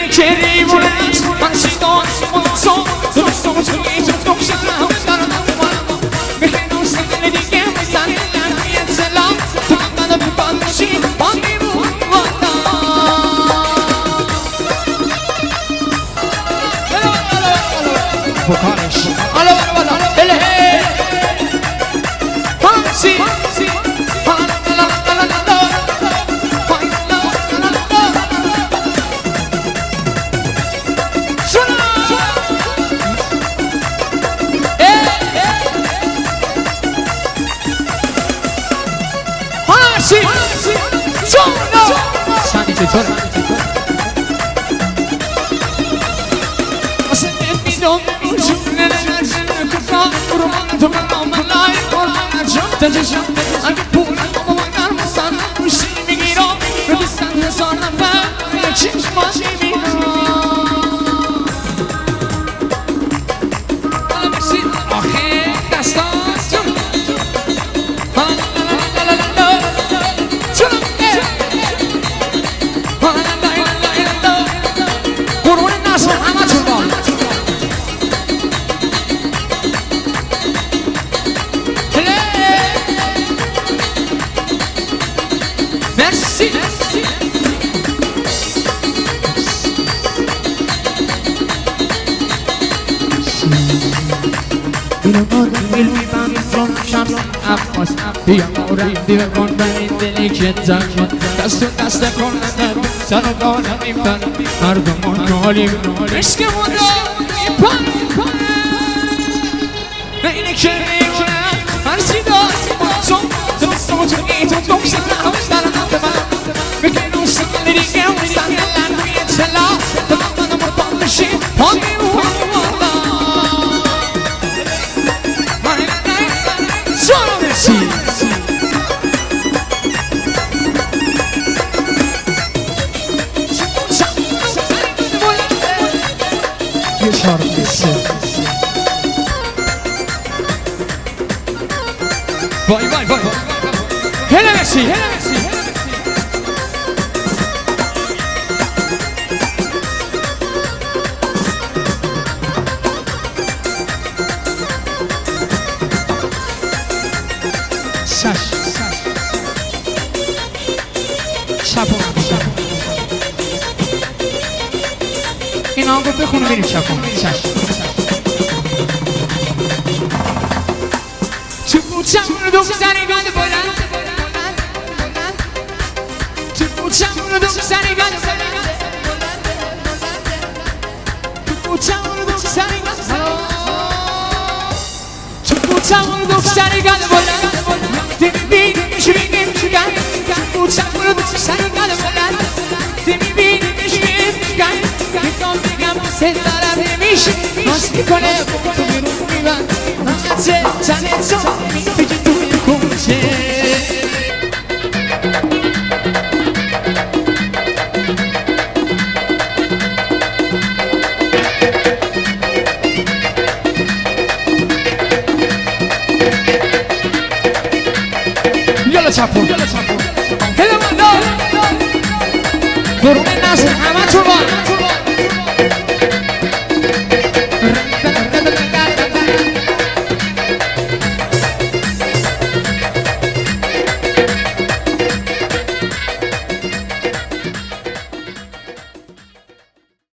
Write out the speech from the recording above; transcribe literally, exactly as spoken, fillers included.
دست و دست کنند سر و دارم میپن مردم نالیم عشق مدام میپن اینه که میمونم هرچی داد چون دوستم تو این تو دوستم نهوش در نفت من بگنو سالی دیگه و سنگلن روی چلا تا منو مردم بشیم ها میمونم چون بشیم Vai, vai, vai, vai. Hele Messi, hele Messi. Sash, sash. Şapon, şapon. این آنگو بخونه بریم شپون. Sash. چمون دو سری گند بلند تو چمون دو سری گند بلند تو چمون دو سری گند تو چمون دو سری گند بلند دمی بینی میشه بینی میشه گند تو چمون دو سری گند بلند دمی بینی میشه میشه گند میخوام بگم سه دارم نمیشه ماست میکنه تو بیرون میبند چه چنه تو میگه توی کوچه یالا چپون یالا چپون هلا من دار برون نسل همه تو با